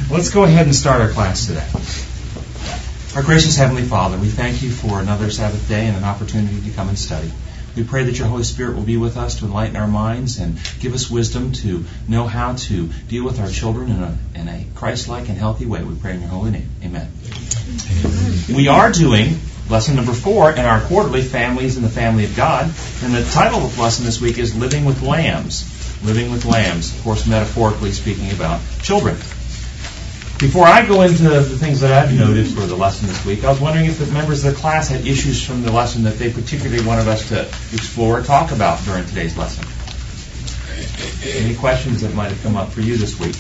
Let's go ahead and start our class today. Our gracious Heavenly Father, we thank you for another Sabbath day and an opportunity to come and study. We pray that your Holy Spirit will be with us to enlighten our minds and give us wisdom to know how to deal with our children in a Christ-like and healthy way. We pray in your holy name. Amen. We are doing lesson number 4 in our quarterly Families in the Family of God. And the title of the lesson this week is Living with Lambs. Living with Lambs, of course, metaphorically speaking about children. Before I go into the things that I've noted for the lesson this week, I was wondering if the members of the class had issues from the lesson that they particularly wanted us to explore or talk about during today's lesson. Any questions that might have come up for you this week?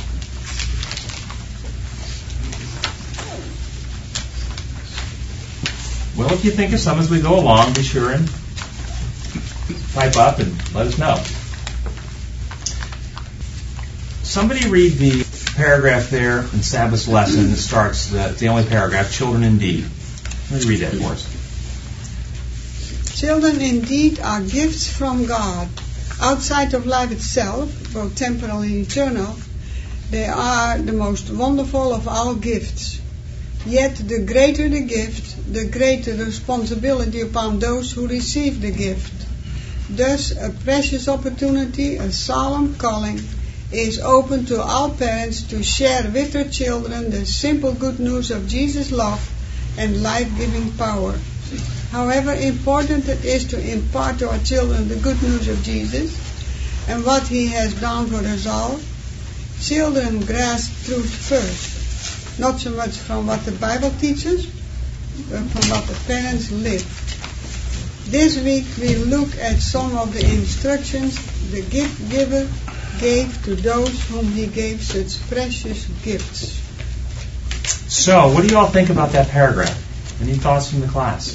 Well, if you think of some as we go along, be sure and pipe up and let us know. Somebody read the paragraph there in Sabbath's lesson that starts, the only paragraph, children indeed. Let me read that for us. Children indeed are gifts from God. Outside of life itself, both temporal and eternal, they are the most wonderful of all gifts. Yet the greater the gift, the greater the responsibility upon those who receive the gift. Thus, a precious opportunity, a solemn calling, is open to all parents to share with their children the simple good news of Jesus' love and life-giving power. However important it is to impart to our children the good news of Jesus and what He has done for us all, children grasp truth first, not so much from what the Bible teaches, but from what the parents live. This week we look at some of the instructions the gift giver gave to those whom he gave such precious gifts. So, what do you all think about that paragraph? Any thoughts from the class?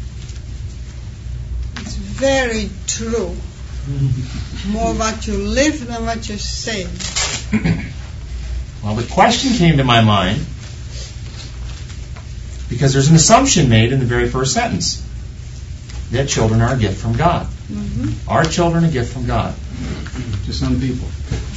It's very true. More what you live than what you say. Well, the question came to my mind because there's an assumption made in the very first sentence that children are a gift from God. Mm-hmm. Are children a gift from God? To some people.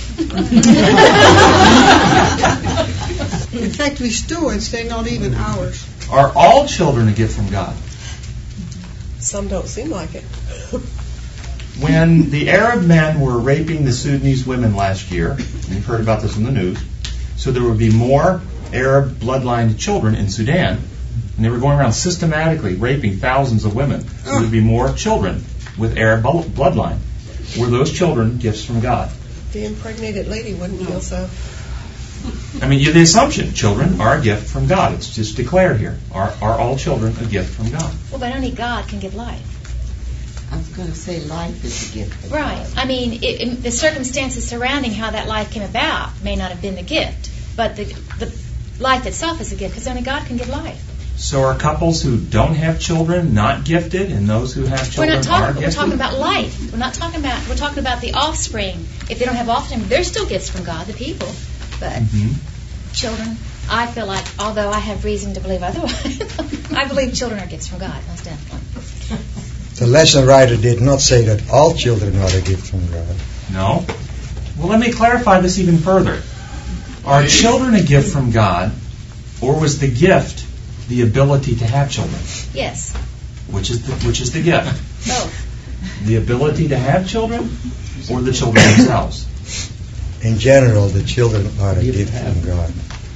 In fact, we stewards, they're not even ours. Are all children a gift from God? Some don't seem like it. When the Arab men were raping the Sudanese women last year, and you've heard about this in the news, so there would be more Arab bloodline children in Sudan, and they were going around systematically raping thousands of women. So there would be more children with Arab bloodline. Were those children gifts from God? The impregnated lady wouldn't feel so. I mean, the assumption, children are a gift from God. It's just declared here. Are all children a gift from God? Well, but only God can give life. I was going to say life is a gift from right. God. I mean, the circumstances surrounding how that life came about may not have been the gift, but the life itself is a gift because only God can give life. So are couples who don't have children not gifted, and those who have children are gifted? We're talking about life. We're talking about the offspring. If they don't have offspring, they're still gifts from God, the people. But children, I feel like, although I have reason to believe otherwise, I believe children are gifts from God, most definitely. The lesson writer did not say that all children are a gift from God. No. Well, let me clarify this even further. Are children a gift from God, or was the gift the ability to have children? Yes. Which is the gift? Both. The ability to have children, or the children themselves? In general, the children are a gift from God.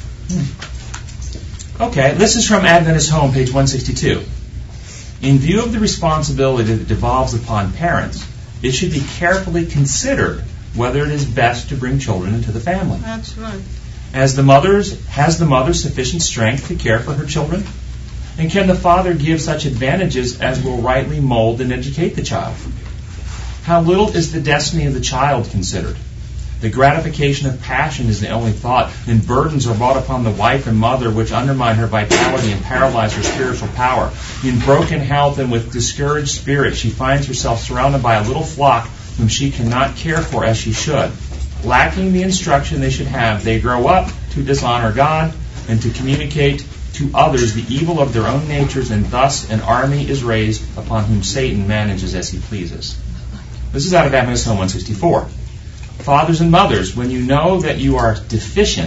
Okay, this is from Adventist Home, page 162. In view of the responsibility that devolves upon parents, it should be carefully considered whether it is best to bring children into the family. That's right. Has the mother sufficient strength to care for her children? And can the father give such advantages as will rightly mold and educate the child? How little is the destiny of the child considered? The gratification of passion is the only thought, and burdens are brought upon the wife and mother which undermine her vitality and paralyze her spiritual power. In broken health and with discouraged spirit, she finds herself surrounded by a little flock whom she cannot care for as she should. Lacking the instruction they should have, they grow up to dishonor God and to communicate to others the evil of their own natures, and thus an army is raised upon whom Satan manages as he pleases. This is out of Adventist Home 164. Fathers and mothers, when you know that you are deficient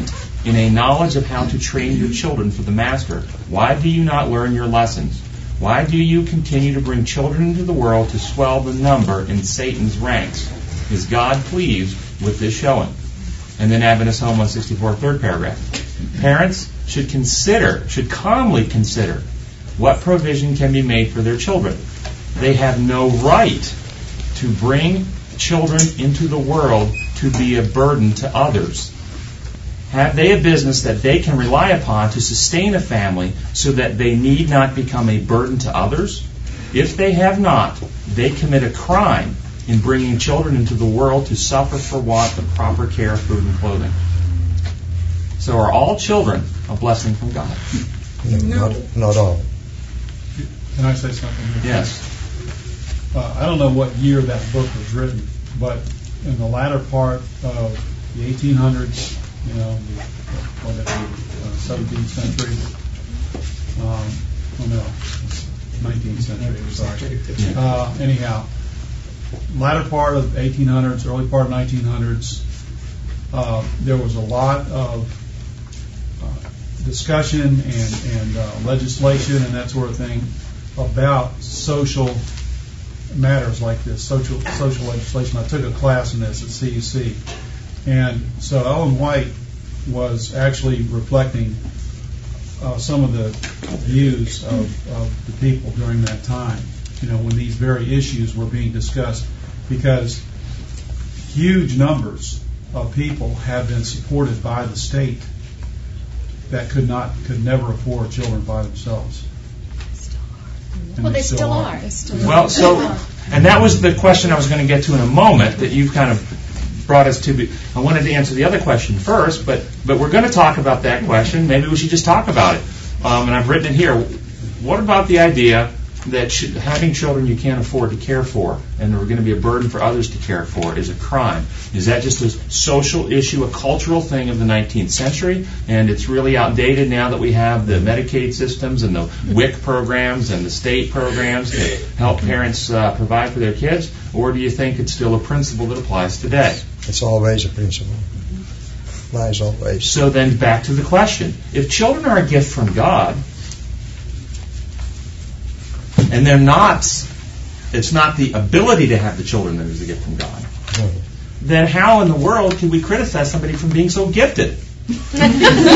in a knowledge of how to train your children for the master. Why do you not learn your lessons? Why do you continue to bring children into the world to swell the number in Satan's ranks? Is God pleased with this showing? And then Adventist Home 164, third paragraph. Parents should calmly consider what provision can be made for their children. They have no right to bring children into the world to be a burden to others. Have they a business that they can rely upon to sustain a family so that they need not become a burden to others? If they have not, they commit a crime in bringing children into the world to suffer for want of proper care, food, and clothing. So are all children a blessing from God? No, not all. Can I say something here? Yes. I don't know what year that book was written, but in the latter part of the 1800s, you know, the 17th century, 19th century, sorry. Anyhow, latter part of 1800s, early part of 1900s, there was a lot of discussion and legislation and that sort of thing about social matters like this, social legislation. I took a class in this at CUC. And so Ellen White was actually reflecting some of the views of the people during that time, you know, when these very issues were being discussed, because huge numbers of people have been supported by the state that could never afford children by themselves. Well, they still are. Well, so, and that was the question I was going to get to in a moment that you've kind of brought us to. I wanted to answer the other question first, but we're going to talk about that question. Maybe we should just talk about it. And I've written it here. What about the idea that having children you can't afford to care for and are going to be a burden for others to care for is a crime? Is that just a social issue, a cultural thing of the 19th century, and it's really outdated now that we have the Medicaid systems and the WIC programs and the state programs to help parents provide for their kids? Or do you think it's still a principle that applies today? It's always a principle. Applies always. So then back to the question. If children are a gift from God, and they're not, it's not the ability to have the children that is a gift from God, then how in the world can we criticize somebody from being so gifted? 10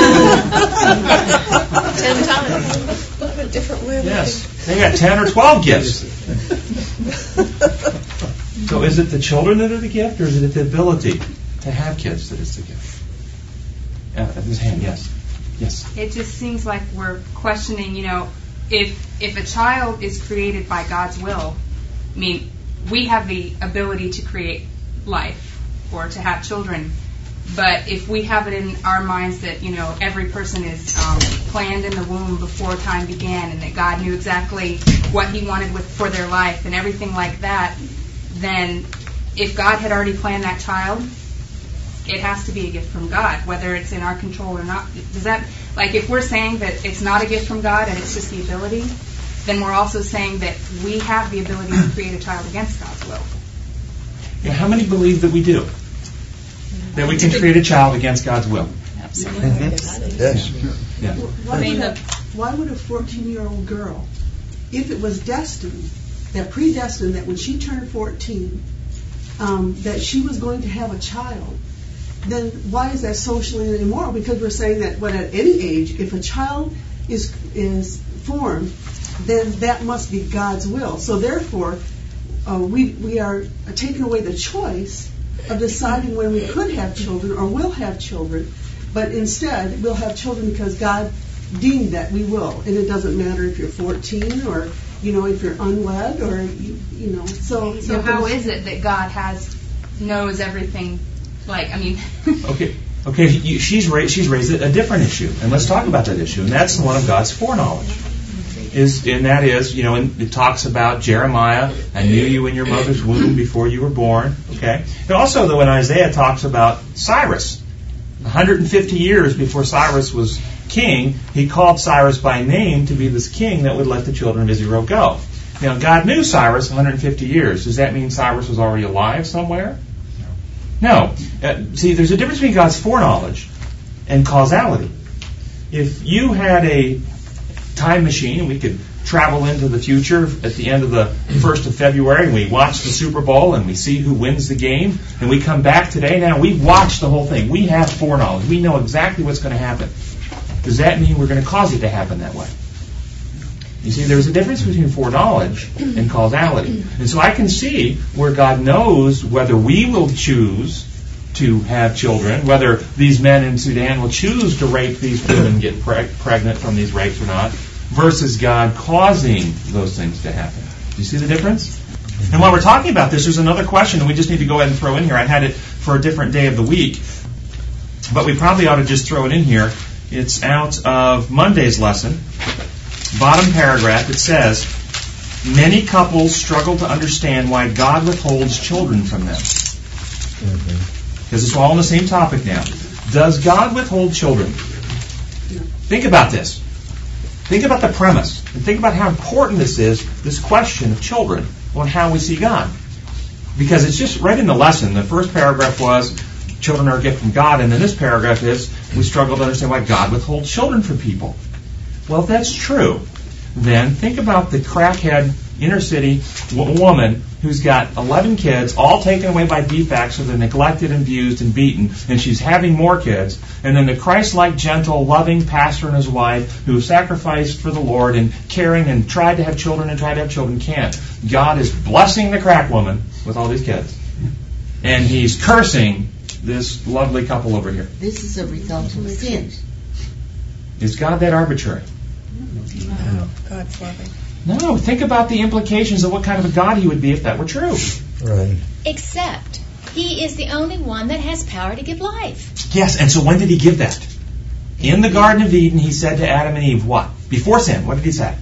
times. A different way. Yes, they got 10 or 12 gifts. So is it the children that are the gift, or is it the ability to have kids that is the gift? His hand, yes. Yes. It just seems like we're questioning, you know, if a child is created by God's will, I mean, we have the ability to create life or to have children, but if we have it in our minds that, you know, every person is planned in the womb before time began and that God knew exactly what He wanted for their life and everything like that, then if God had already planned that child, it has to be a gift from God, whether it's in our control or not. Does that, like, if we're saying that it's not a gift from God and it's just the ability, then we're also saying that we have the ability to create a child against God's will. Yeah, how many believe that we do? That we can create a child against God's will? Absolutely. Yes. Yeah. Why would a 14-year-old girl, if it was destined, predestined that when she turned 14, that she was going to have a child, then why is that socially immoral? Because we're saying that at any age, if a child is formed, then that must be God's will. So therefore, we are taking away the choice of deciding when we could have children or will have children, but instead we'll have children because God deemed that we will, and it doesn't matter if you're 14 or if you're unwed or So how is it that God knows everything? Okay. She's raised a different issue, and let's talk about that issue, and that's the one of God's foreknowledge. It talks about Jeremiah, I knew you in your mother's womb before you were born. Okay. And also, though, when Isaiah talks about Cyrus, 150 years before Cyrus was king, he called Cyrus by name to be this king that would let the children of Israel go. Now, God knew Cyrus 150 years. Does that mean Cyrus was already alive somewhere? No. See, there's a difference between God's foreknowledge and causality. If you had a time machine and we could travel into the future at the end of the 1st of February and we watch the Super Bowl and we see who wins the game and we come back today, now we've watched the whole thing. We have foreknowledge. We know exactly what's going to happen. Does that mean we're going to cause it to happen that way? You see, there's a difference between foreknowledge and causality. And so I can see where God knows whether we will choose to have children, whether these men in Sudan will choose to rape these women and get pregnant from these rapes or not, versus God causing those things to happen. Do you see the difference? And while we're talking about this, there's another question, and we just need to go ahead and throw in here. I had it for a different day of the week, but we probably ought to just throw it in here. It's out of Monday's lesson. Bottom paragraph, it says, many couples struggle to understand why God withholds children from them. Because it's all on the same topic now. Does God withhold children? Think about this. Think about the premise. And think about how important this is, this question of children, on how we see God. Because it's just right in the lesson. The first paragraph was, children are a gift from God. And then this paragraph is, we struggle to understand why God withholds children from people. Well, if that's true, then think about the crackhead inner city woman who's got 11 kids, all taken away by defects, so they're neglected and abused and beaten, and she's having more kids. And then the Christ-like, gentle, loving pastor and his wife who sacrificed for the Lord and caring and tried to have children can't. God is blessing the crack woman with all these kids. And he's cursing this lovely couple over here. This is a result of sin. Is God that arbitrary? No, God's loving. No, think about the implications of what kind of a God he would be if that were true. Right. Except, he is the only one that has power to give life. Yes, and so when did he give that? In the Garden of Eden, he said to Adam and Eve, what? Before sin, what did he say?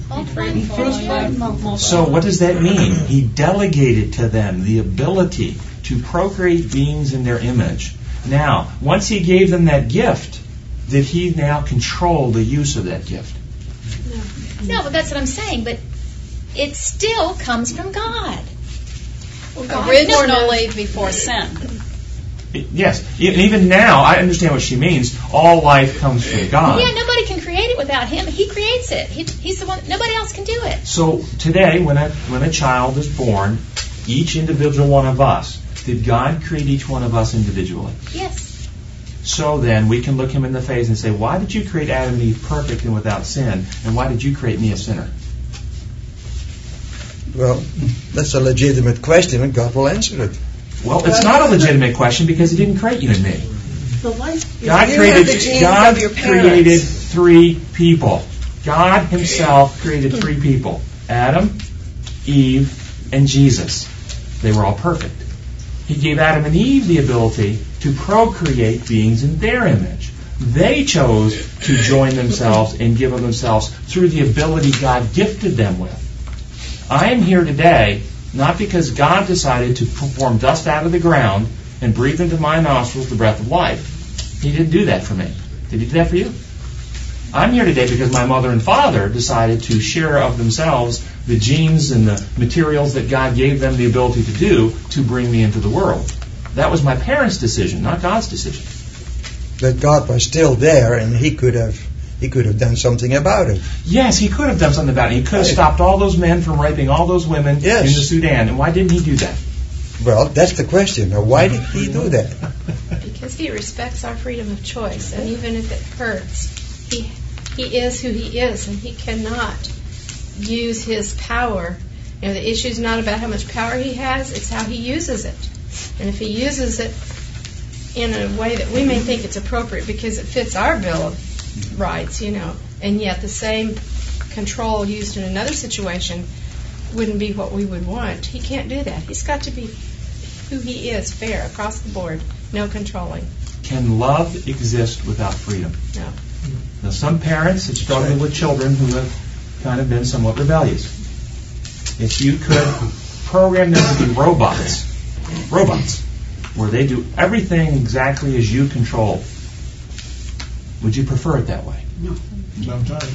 So what does that mean? He delegated to them the ability to procreate beings in their image. Now, once he gave them that gift, did he now control the use of that gift? No, but that's what I'm saying. But it still comes from God. Well, originally before sin. Yes. Even now, I understand what she means. All life comes from God. Yeah, nobody can create it without him. He creates it. He's the one. Nobody else can do it. So today, when a child is born, each individual one of us, did God create each one of us individually? Yes. So then we can look him in the face and say, why did you create Adam and Eve perfect and without sin? And why did you create me a sinner? Well, that's a legitimate question, and God will answer it. Well, it's not a legitimate question because he didn't create you and me. God created three people. God himself created three people. Adam, Eve, and Jesus. They were all perfect. He gave Adam and Eve the ability to procreate beings in their image. They chose to join themselves and give of themselves through the ability God gifted them with. I am here today not because God decided to form dust out of the ground and breathe into my nostrils the breath of life. He didn't do that for me. Did he do that for you? I'm here today because my mother and father decided to share of themselves the genes and the materials that God gave them the ability to do to bring me into the world. That was my parents' decision, not God's decision. But God was still there, and he could have done something about it. Yes, he could have done something about it. He could have stopped all those men from raping all those women in the Sudan. And why didn't he do that? Well, that's the question. Now, why did he do that? Because he respects our freedom of choice, and even if it hurts, he is who he is, and he cannot use his power. You know, the issue is not about how much power he has, it's how he uses it. And if he uses it in a way that we may think it's appropriate because it fits our Bill of Rights, you know, and yet the same control used in another situation wouldn't be what we would want. He can't do that. He's got to be who he is, fair, across the board, no controlling. Can love exist without freedom? No. Now, some parents have struggled with children who have kind of been somewhat rebellious. If you could program them to be robots, where they do everything exactly as you control, would you prefer it that way? No. Sometimes.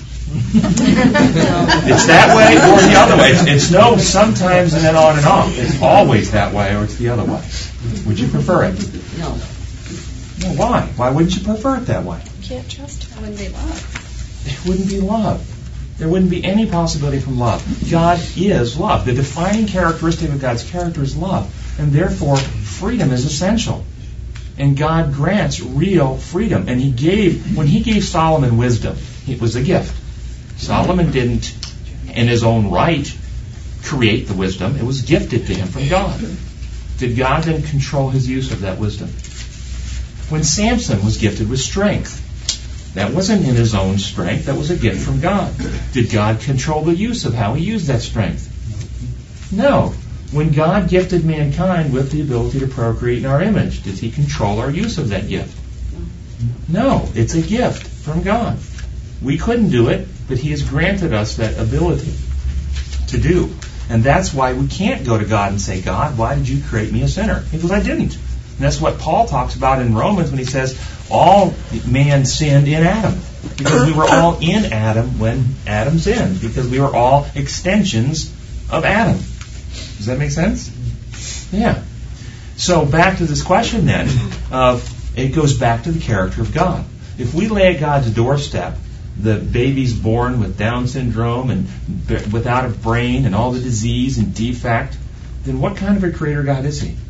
It's that way or the other way. It's no sometimes and then on and off. It's always that way or it's the other way. Would you prefer it? No. Well, why? Why wouldn't you prefer it that way? You can't trust him. Wouldn't be love. There wouldn't be love. There wouldn't be any possibility from love. God is love. The defining characteristic of God's character is love. And therefore, freedom is essential. And God grants real freedom. And when He gave Solomon wisdom, it was a gift. Solomon didn't, in his own right, create the wisdom. It was gifted to him from God. Did God then control his use of that wisdom? When Samson was gifted with strength, that wasn't in his own strength. That was a gift from God. Did God control the use of how he used that strength? No. When God gifted mankind with the ability to procreate in our image, did He control our use of that gift? No. It's a gift from God. We couldn't do it, but He has granted us that ability to do. And that's why we can't go to God and say, God, why did you create me a sinner? Because I didn't. And that's what Paul talks about in Romans when he says, all man sinned in Adam. Because we were all in Adam when Adam sinned. Because we were all extensions of Adam. Does that make sense? Yeah. So back to this question then, it goes back to the character of God. If we lay at God's doorstep the baby's born with Down syndrome and without a brain and all the disease and defect, then what kind of a creator God is He?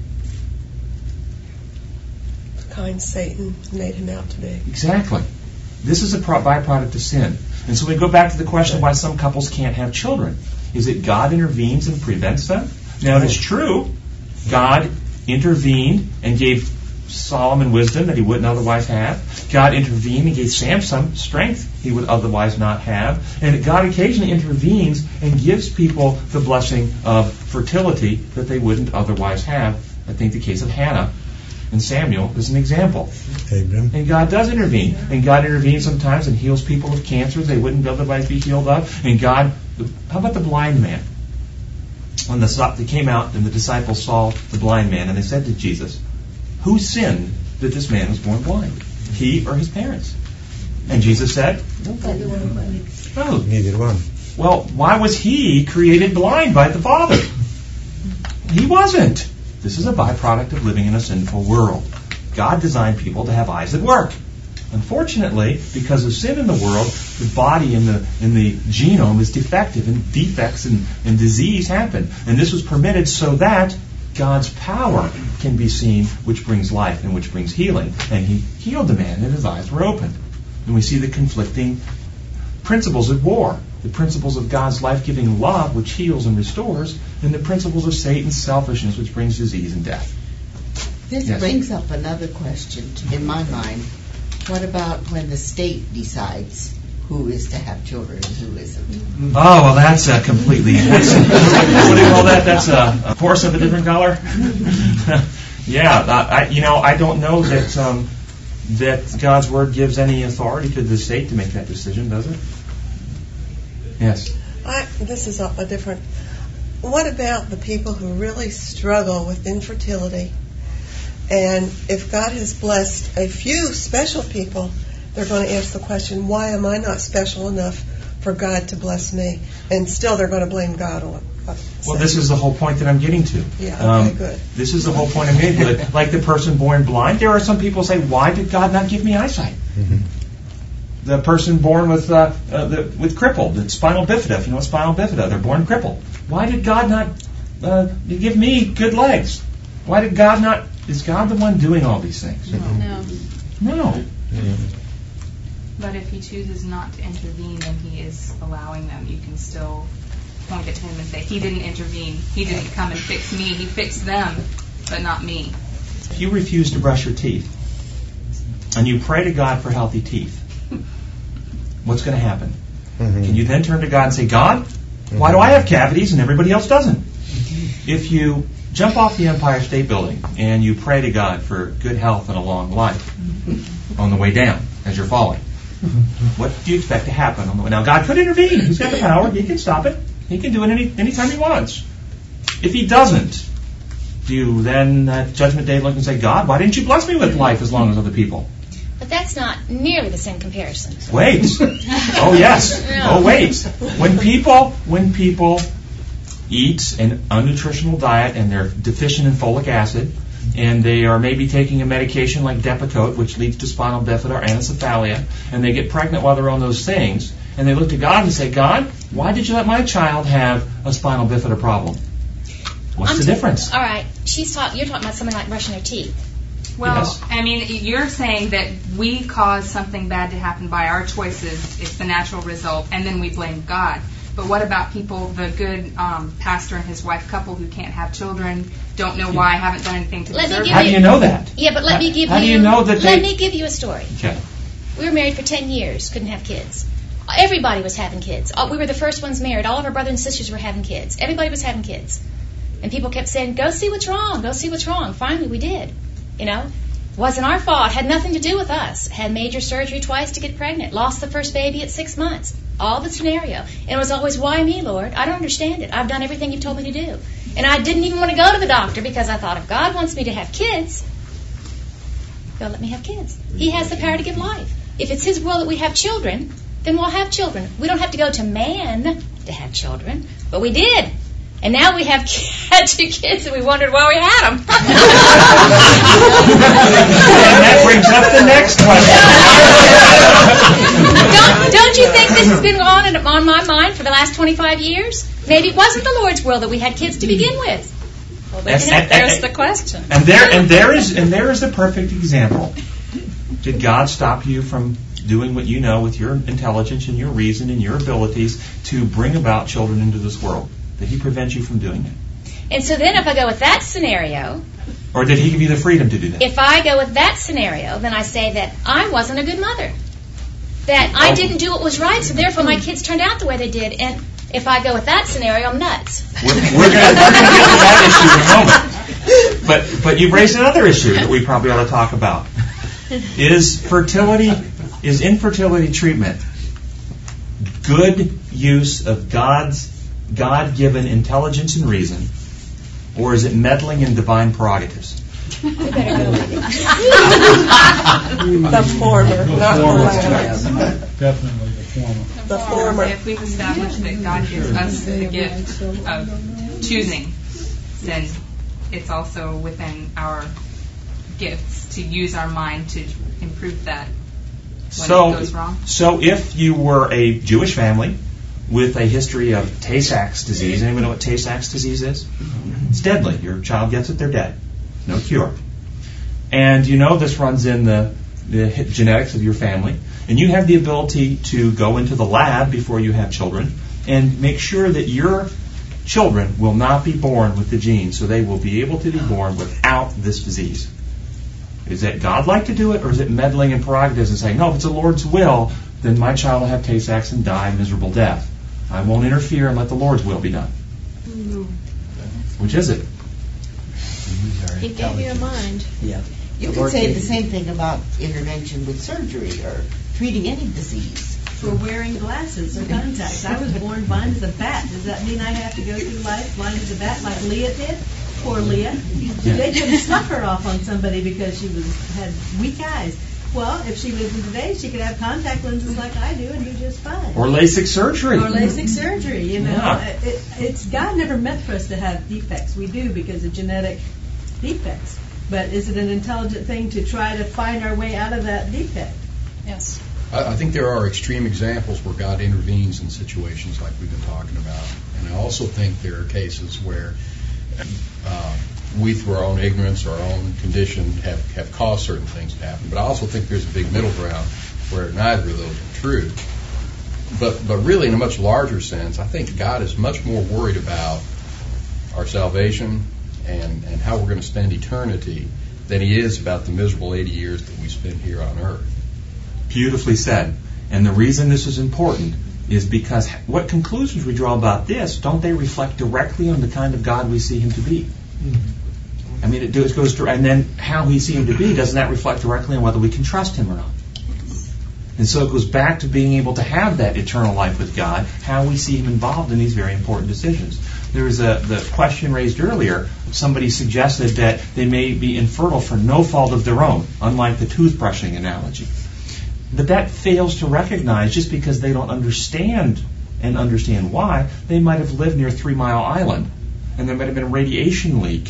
The kind Satan made Him out to be. Exactly. This is a byproduct of sin. And so we go back to the question why some couples can't have children. Is it God intervenes and prevents them? Now it is true, God intervened and gave Solomon wisdom that he wouldn't otherwise have. God intervened and gave Samson strength he would otherwise not have. And God occasionally intervenes and gives people the blessing of fertility that they wouldn't otherwise have. I think the case of Hannah and Samuel is an example. Amen. And God does intervene. And God intervenes sometimes and heals people of cancers they wouldn't otherwise be healed of. And God, how about the blind man? When they came out and the disciples saw the blind man and they said to Jesus, who sinned that this man was born blind? He or his parents? And Jesus said, no. Neither one. Well, why was he created blind by the Father? He wasn't. This is a byproduct of living in a sinful world. God designed people to have eyes that work. Unfortunately, because of sin in the world, the body in the genome is defective, and defects and disease happen. And this was permitted so that God's power can be seen, which brings life and which brings healing. And He healed the man, and his eyes were opened. And we see the conflicting principles at war. The principles of God's life-giving love, which heals and restores, and the principles of Satan's selfishness, which brings disease and death. This brings up another question in my mind. What about when the state decides who is to have children and who isn't? Oh, well, that's completely... what do you call that? That's a horse of a different color? I don't know that God's Word gives any authority to the state to make that decision, does it? Yes. This is a different... What about the people who really struggle with infertility? And if God has blessed a few special people, they're going to ask the question, why am I not special enough for God to bless me? And still they're going to blame God on it. Well, this is the whole point that I'm getting to. Yeah, okay, good. This is the whole point I'm getting to. Like the person born blind, there are some people who say, why did God not give me eyesight? Mm-hmm. The person born with crippled, spinal bifida. If you know what spinal bifida, they're born crippled. Why did God not give me good legs? Why did God not... Is God the one doing all these things? No. But if He chooses not to intervene, then He is allowing them. You can still point at Him and say, He didn't intervene. He didn't come and fix me. He fixed them, but not me. If you refuse to brush your teeth, and you pray to God for healthy teeth, what's going to happen? Mm-hmm. Can you then turn to God and say, God, why do I have cavities and everybody else doesn't? If you jump off the Empire State Building and you pray to God for good health and a long life on the way down as you're falling, what do you expect to happen on the way? Now, God could intervene. He's got the power. He can stop it. He can do it anytime He wants. If He doesn't, do you then at Judgment Day look and say, God, why didn't you bless me with life as long as other people? But that's not nearly the same comparison. Wait. Oh, yes. Oh, wait. When people eat an unnutritional diet and they're deficient in folic acid, and they are maybe taking a medication like Depakote, which leads to spinal bifida or anencephalia, and they get pregnant while they're on those things, and they look to God and say, God, why did you let my child have a spinal bifida problem? What's the difference? All right. You're talking about something like brushing their teeth. Well, Yes. I mean, you're saying that we cause something bad to happen by our choices. It's the natural result, and then we blame God. But what about people, the good pastor and his wife couple who can't have children, don't know why, haven't done anything to deserve it? How do you know that? Yeah, but let me give you. How do you know that Let me give you a story. Okay. We were married for 10 years, couldn't have kids. Everybody was having kids. We were the first ones married. All of our brothers and sisters were having kids. Everybody was having kids. And people kept saying, go see what's wrong, go see what's wrong. Finally, we did. Wasn't our fault. Had nothing to do with us. Had major surgery twice to get pregnant. Lost the first baby at 6 months. All the scenario. And it was always, why me, Lord? I don't understand it. I've done everything you've told me to do. And I didn't even want to go to the doctor because I thought, if God wants me to have kids, He'll let me have kids. He has the power to give life. If it's His will that we have children, then we'll have children. We don't have to go to man to have children, but we did. And now we had 2 kids, and we wondered why we had them. And that brings up the next question. Don't you think this has been on my mind for the last 25 years? Maybe it wasn't the Lord's will that we had kids to begin with. Well, there's the question. And there is the perfect example. Did God stop you from doing what you know with your intelligence and your reason and your abilities to bring about children into this world? Did He prevent you from doing it? And so then if I go with that scenario... Or did He give you the freedom to do that? If I go with that scenario, then I say that I wasn't a good mother. That I didn't do what was right, so therefore my kids turned out the way they did. And if I go with that scenario, I'm nuts. We're going to get to that issue in a moment. But you've raised another issue that we probably ought to talk about. Is infertility treatment good use of God's God-given intelligence and reason, or is it meddling in divine prerogatives? The former, not the latter. Definitely the former. The former. If we've established that God gives us the gift of choosing, then it's also within our gifts to use our mind to improve that when it goes wrong. So if you were a Jewish family with a history of Tay-Sachs disease, anyone know what Tay-Sachs disease is? It's deadly. Your child gets it, they're dead. No cure. And you know this runs in the genetics of your family, and you have the ability to go into the lab before you have children and make sure that your children will not be born with the gene, so they will be able to be born without this disease. Is that God like to do it, or is it meddling in prerogatives and saying, no, if it's the Lord's will, then my child will have Tay-Sachs and die a miserable death. I won't interfere and let the Lord's will be done. No. Which is it? He gave you a mind. Yeah. You could say the same thing about intervention with surgery or treating any disease. For wearing glasses or contacts. I was born blind as a bat. Does that mean I have to go through life blind as a bat like Leah did? Poor Leah. They couldn't snuff her off on somebody because she had weak eyes. Well, if she lived in today, she could have contact lenses like I do and do just fine. Or LASIK surgery. Or LASIK surgery, Yeah. It's God never meant for us to have defects. We do because of genetic defects. But is it an intelligent thing to try to find our way out of that defect? Yes. I think there are extreme examples where God intervenes in situations like we've been talking about. And I also think there are cases where we, through our own ignorance or our own condition, have caused certain things to happen. But I also think there's a big middle ground where neither of those are true. But really, in a much larger sense, I think God is much more worried about our salvation and how we're going to spend eternity than He is about the miserable 80 years that we spend here on earth. Beautifully said. And the reason this is important is because what conclusions we draw about this, don't they reflect directly on the kind of God we see Him to be? I mean, it goes through, and then how we see Him to be, doesn't that reflect directly on whether we can trust Him or not? And so it goes back to being able to have that eternal life with God, how we see Him involved in these very important decisions. There was the question raised earlier. Somebody suggested that they may be infertile for no fault of their own, unlike the toothbrushing analogy. But that fails to recognize, just because they don't understand why, they might have lived near 3 Mile Island, and there might have been a radiation leak,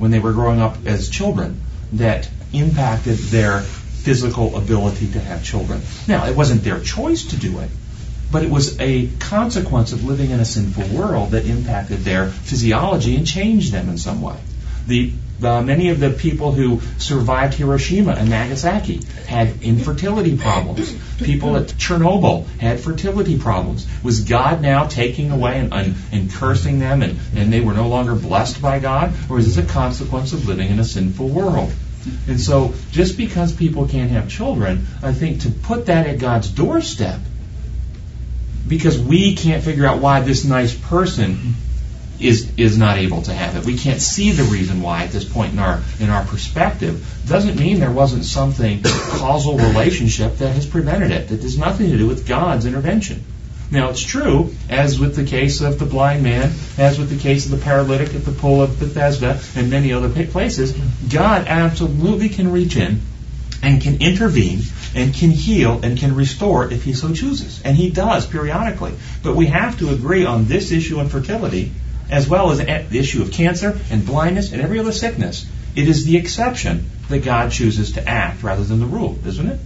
when they were growing up as children that impacted their physical ability to have children. Now, it wasn't their choice to do it, but it was a consequence of living in a sinful world that impacted their physiology and changed them in some way. Many of the people who survived Hiroshima and Nagasaki had infertility problems. People at Chernobyl had fertility problems. Was God now taking away and cursing them and they were no longer blessed by God? Or is this a consequence of living in a sinful world? And so just because people can't have children, I think to put that at God's doorstep, because we can't figure out why this nice person is not able to have it. We can't see the reason why at this point in our perspective. Doesn't mean there wasn't something, causal relationship that has prevented it. That has nothing to do with God's intervention. Now it's true, as with the case of the blind man, as with the case of the paralytic at the pool of Bethesda and many other places, God absolutely can reach in and can intervene and can heal and can restore if He so chooses. And He does periodically. But we have to agree on this issue of fertility, as well as the issue of cancer and blindness and every other sickness. It is the exception that God chooses to act rather than the rule, isn't it?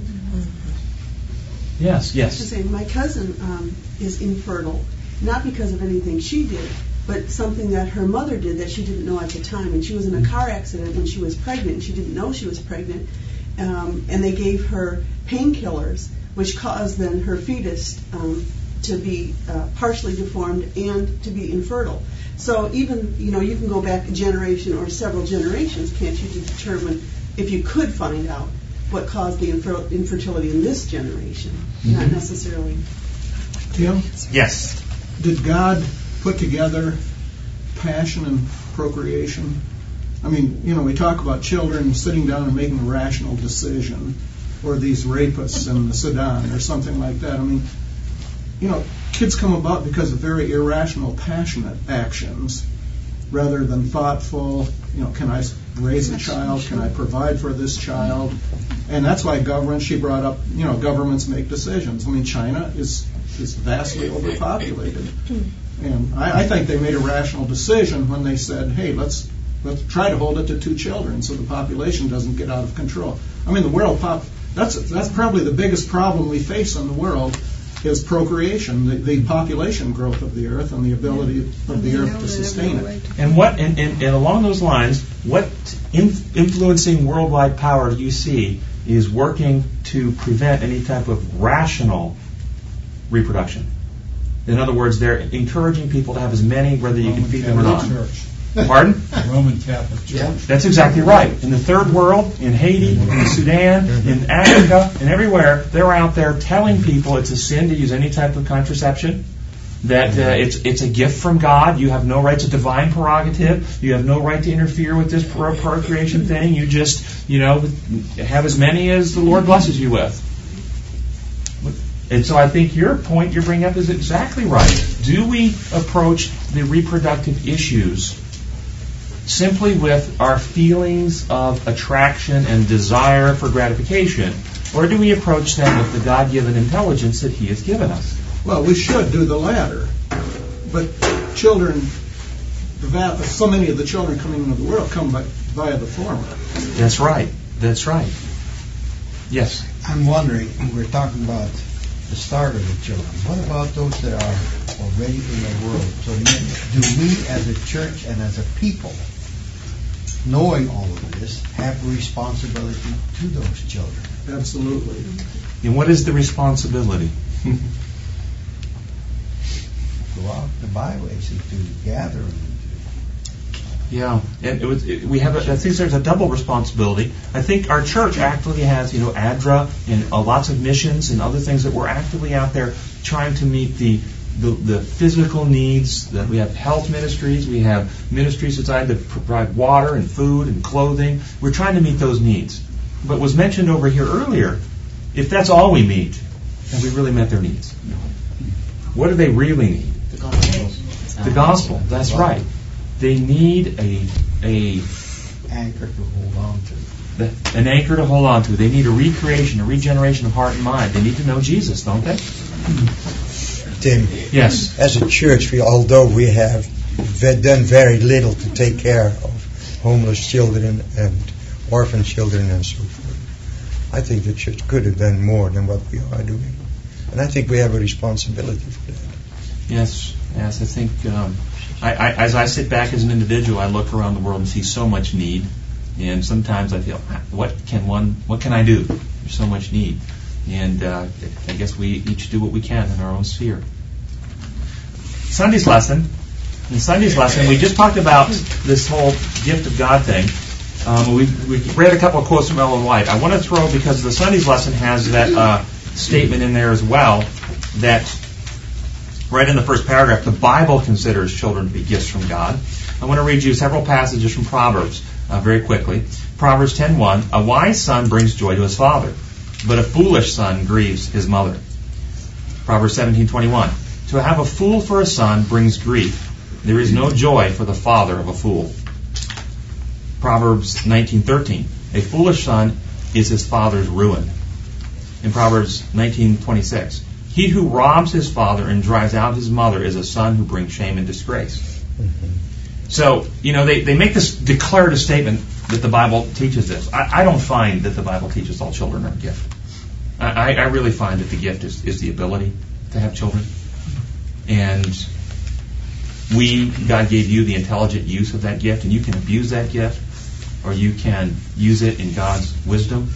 Yes. My cousin is infertile, not because of anything she did, but something that her mother did that she didn't know at the time. And she was in a car accident when she was pregnant. She didn't know she was pregnant. And they gave her painkillers, which caused then her fetus to be partially deformed and to be infertile. So even, you can go back a generation or several generations, can't you, to determine if you could find out what caused the infertility in this generation, not necessarily. Tim? Yes. Did God put together passion and procreation? I mean, we talk about children sitting down and making a rational decision, or these rapists in the Sudan or something like that. I mean, kids come about because of very irrational, passionate actions rather than thoughtful, can I raise a child? Can I provide for this child? And that's why she brought up, governments make decisions. I mean, China is vastly overpopulated. And I think they made a rational decision when they said, hey, let's try to hold it to 2 children so the population doesn't get out of control. I mean, the world that's probably the biggest problem we face in the world is procreation, the population growth of the earth and the ability of the earth to sustain it. And along those lines, what influencing worldwide power do you see is working to prevent any type of rational reproduction? In other words, they're encouraging people to have as many, whether you can feed them or not. Church. Pardon? Roman Catholic Church. Yeah. That's exactly right. In the third world, in Haiti, in Sudan, in Africa, and everywhere, they're out there telling people it's a sin to use any type of contraception, that it's a gift from God. You have no right to divine prerogative. You have no right to interfere with this procreation thing. You just, have as many as the Lord blesses you with. And so I think your point you bring up is exactly right. Do we approach the reproductive issues simply with our feelings of attraction and desire for gratification, or do we approach them with the God-given intelligence that He has given us? Well, we should do the latter. But children, so many of the children coming into the world come via the former. That's right. Yes? I'm wondering, we're talking about the start of the children. What about those that are already in the world? So do we as a church and as a people, knowing all of this, have a responsibility to those children? Absolutely. And what is the responsibility? Go out the byways and to gather them. Yeah, and I think there's a double responsibility. I think our church actively has, ADRA and lots of missions and other things that we're actively out there trying to meet the physical needs. That we have health ministries, we have ministries designed to provide water and food and clothing. We're trying to meet those needs. But was mentioned over here earlier, if that's all we meet, have we really met their needs? What do they really need? The gospel. The gospel. That's right. They need a anchor to hold on to. An anchor to hold on to. They need a recreation, a regeneration of heart and mind. They need to know Jesus, don't they? Tim. Yes. As a church, although we have done very little to take care of homeless children and orphan children and so forth. I think the church could have done more than what we are doing. And I think we have a responsibility for that. Yes, I think as I sit back as an individual, I look around the world and see so much need, and sometimes I feel, what can I do? There's so much need, and I guess we each do what we can in our own sphere. Sunday's lesson. In Sunday's lesson, we just talked about this whole gift of God thing. We read a couple of quotes from Ellen White. I want to throw, because the Sunday's lesson has that statement in there as well, that right in the first paragraph, the Bible considers children to be gifts from God. I want to read you several passages from Proverbs very quickly. Proverbs 10:1, a wise son brings joy to his father, but a foolish son grieves his mother. Proverbs 17:21, to have a fool for a son brings grief. There is no joy for the father of a fool. Proverbs 19:13, a foolish son is his father's ruin. In Proverbs 19:26, he who robs his father and drives out his mother is a son who brings shame and disgrace. So, they make this declarative statement that the Bible teaches this. I don't find that the Bible teaches all children are a gift. I really find that the gift is the ability to have children. And God gave you the intelligent use of that gift, and you can abuse that gift, or you can use it in God's wisdom.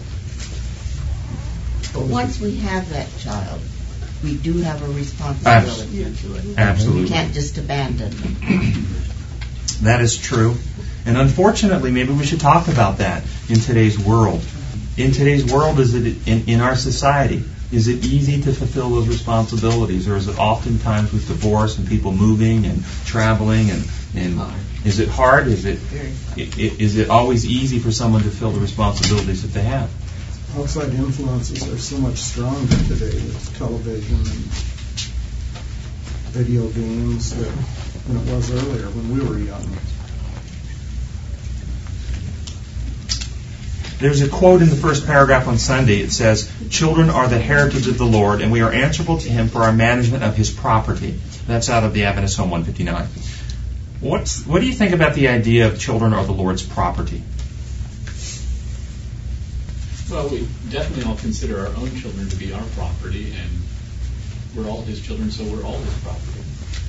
But once we have that child, we do have a responsibility to it. Absolutely. We can't just abandon them. That is true. And unfortunately, maybe we should talk about that in today's world. In today's world, in our society, is it easy to fulfill those responsibilities, or is it oftentimes with divorce and people moving and traveling and is it hard? Is it always easy for someone to fill the responsibilities that they have? Outside influences are so much stronger today with television and video games than it was earlier when we were young. There's a quote in the first paragraph on Sunday. It says, children are the heritage of the Lord, and we are answerable to Him for our management of His property. That's out of the Adventist Home 159. What do you think about the idea of children are the Lord's property? Well, we definitely all consider our own children to be our property, and we're all His children, so we're all His property.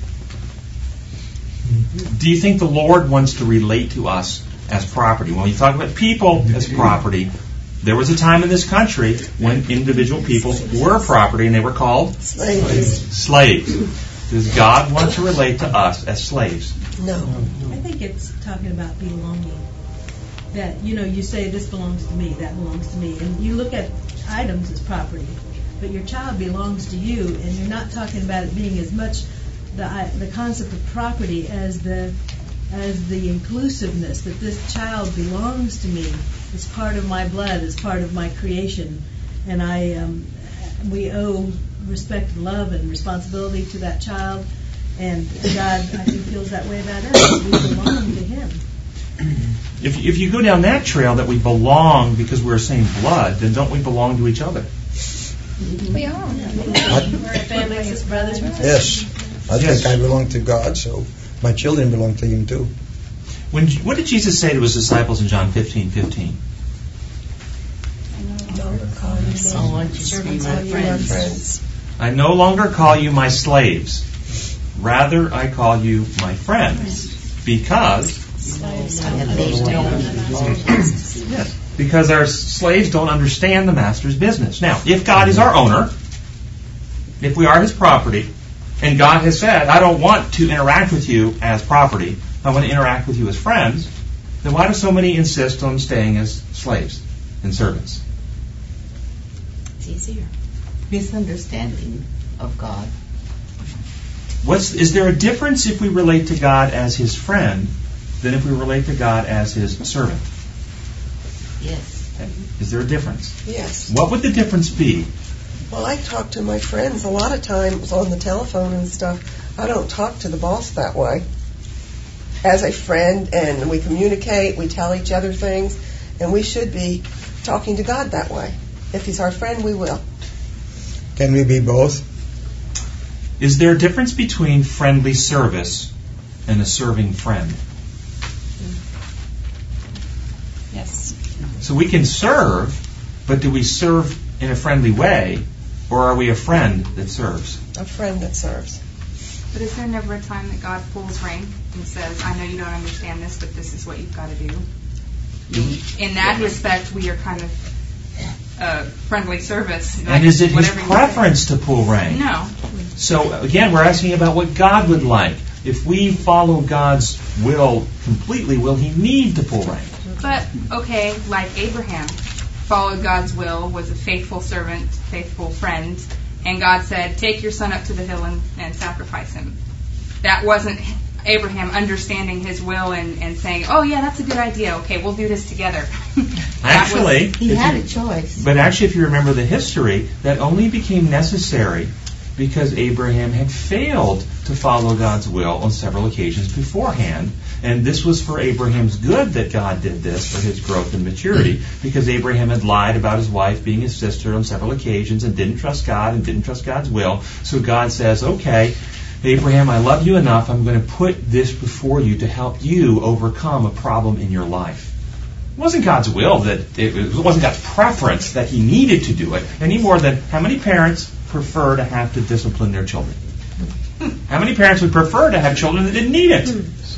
Do you think the Lord wants to relate to us as property? When we talk about people as property, there was a time in this country when individual people were property, and they were called slaves. Does God want to relate to us as slaves? No. I think it's talking about belonging. That, you say this belongs to me, that belongs to me. And you look at items as property, but your child belongs to you, and you're not talking about it being as much the concept of property as the inclusiveness, that this child belongs to me, is part of my blood, is part of my creation. And we owe respect and love and responsibility to that child. And God, I think, feels that way about us. We belong to Him. If you go down that trail that we belong because we're same blood, then don't we belong to each other? We are. We're a family as brothers and sisters. Yes. I think I belong to God, so my children belong to Him too. What did Jesus say to His disciples in John 15:15? I want you to be my friends. I no longer call you my slaves. Rather, I call you my friends. Because our slaves don't understand the master's business. Now, if God is our owner, if we are His property, and God has said, I don't want to interact with you as property, I want to interact with you as friends, then why do so many insist on staying as slaves and servants? It's easier. Misunderstanding of God. Is there a difference if we relate to God as His friend than if we relate to God as His servant? Yes. Is there a difference? Yes. What would the difference be? Well, I talk to my friends a lot of times on the telephone and stuff. I don't talk to the boss that way. As a friend, and we communicate, we tell each other things, and we should be talking to God that way. If He's our friend, we will. Can we be both? Is there a difference between friendly service and a serving friend? So we can serve, but do we serve in a friendly way, or are we a friend that serves? A friend that serves. But is there never a time that God pulls rank and says, I know you don't understand this, but this is what you've got to do? In that respect, we are kind of friendly service. And is it his preference to pull rank? No. So again, we're asking about what God would like. If we follow God's will completely, will he need to pull rank? But, okay, like Abraham followed God's will, was a faithful servant, faithful friend, and God said, take your son up to the hill and sacrifice him. That wasn't Abraham understanding his will and saying, oh yeah, that's a good idea. Okay, we'll do this together. Actually, he had a choice. But actually, if you remember the history, that only became necessary because Abraham had failed to follow God's will on several occasions beforehand. And this was for Abraham's good that God did this, for his growth and maturity, because Abraham had lied about his wife being his sister on several occasions and didn't trust God and didn't trust God's will. So God says, okay, Abraham, I love you enough. I'm going to put this before you to help you overcome a problem in your life. It wasn't God's will it wasn't God's preference that he needed to do it, any more than how many parents prefer to have to discipline their children? How many parents would prefer to have children that didn't need it?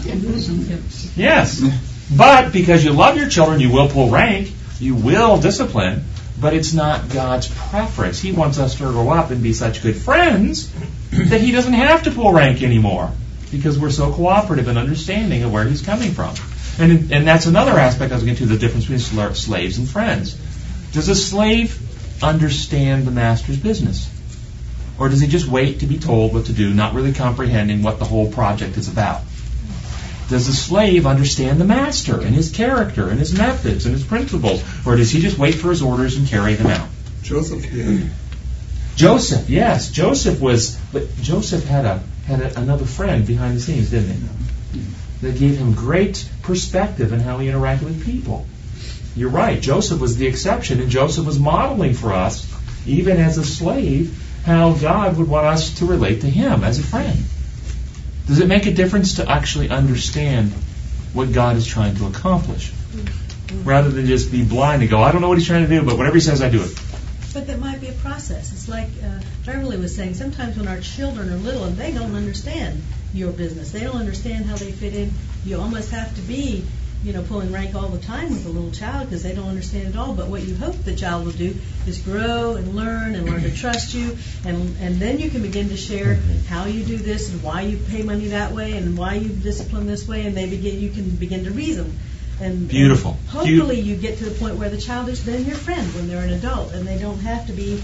Yes. But because you love your children, you will pull rank, you will discipline, but it's not God's preference. He wants us to grow up and be such good friends that he doesn't have to pull rank anymore because we're so cooperative and understanding of where he's coming from. And that's another aspect I was getting to, the difference between slaves and friends. Does a slave understand the master's business? Or does he just wait to be told what to do, not really comprehending what the whole project is about? Does the slave understand the master and his character and his methods and his principles? Or does he just wait for his orders and carry them out? Joseph did. Joseph, yes. Joseph had another friend behind the scenes, didn't he? That gave him great perspective in how he interacted with people. You're right. Joseph was the exception, and Joseph was modeling for us, even as a slave, how God would want us to relate to him as a friend. Does it make a difference to actually understand what God is trying to accomplish? Rather than just be blind and go, I don't know what he's trying to do, but whatever he says, I do it. But that might be a process. It's like Beverly was saying, sometimes when our children are little and they don't understand your business, they don't understand how they fit in, you almost have to be, pulling rank all the time with a little child because they don't understand it all. But what you hope the child will do is grow and learn to trust you, and then you can begin to share how you do this and why you pay money that way and why you discipline this way, and you can begin to reason. And beautiful. And hopefully you get to the point where the child is then your friend when they're an adult, and they don't have to be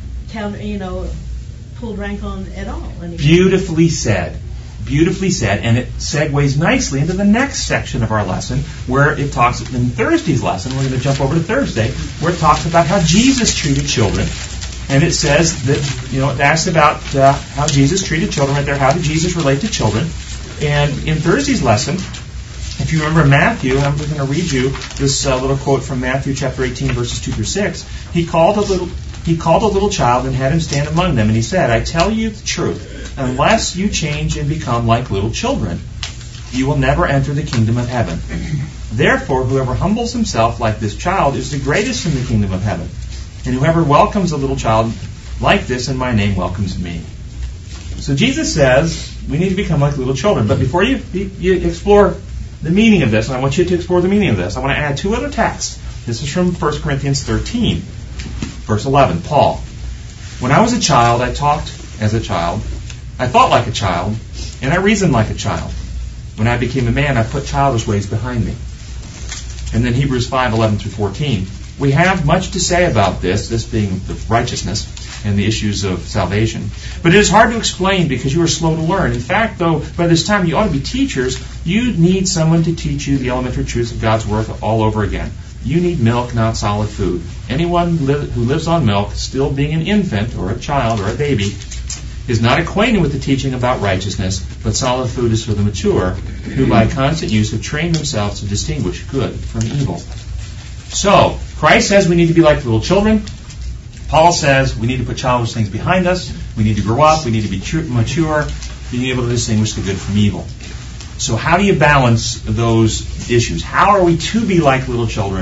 pulled rank on at all anymore. Beautifully said. Beautifully said, and it segues nicely into the next section of our lesson, where it talks, in Thursday's lesson, we're going to jump over to Thursday, where it talks about how Jesus treated children. And it says that, it asks about how Jesus treated children right there. How did Jesus relate to children? And in Thursday's lesson, if you remember Matthew, I'm going to read you this little quote from Matthew chapter 18, verses 2 through 6. He called a little child and had him stand among them, and he said, I tell you the truth. Unless you change and become like little children, you will never enter the kingdom of heaven. Therefore, whoever humbles himself like this child is the greatest in the kingdom of heaven. And whoever welcomes a little child like this in my name welcomes me. So Jesus says we need to become like little children. But before you explore the meaning of this, and I want you to explore the meaning of this, I want to add two other texts. This is from 1 Corinthians 13, verse 11. Paul. When I was a child, I talked as a child. I thought like a child, and I reasoned like a child. When I became a man, I put childish ways behind me. And then Hebrews 5:11 through 14. We have much to say about this being the righteousness and the issues of salvation. But it is hard to explain because you are slow to learn. In fact, though, by this time you ought to be teachers, you need someone to teach you the elementary truths of God's Word all over again. You need milk, not solid food. Anyone who lives on milk, still being an infant or a child or a baby, is not acquainted with the teaching about righteousness, but solid food is for the mature, who by constant use have trained themselves to distinguish good from evil. So, Christ says we need to be like little children. Paul says we need to put childish things behind us. We need to grow up. We need to be mature, being able to distinguish the good from evil. So how do you balance those issues? How are we to be like little children?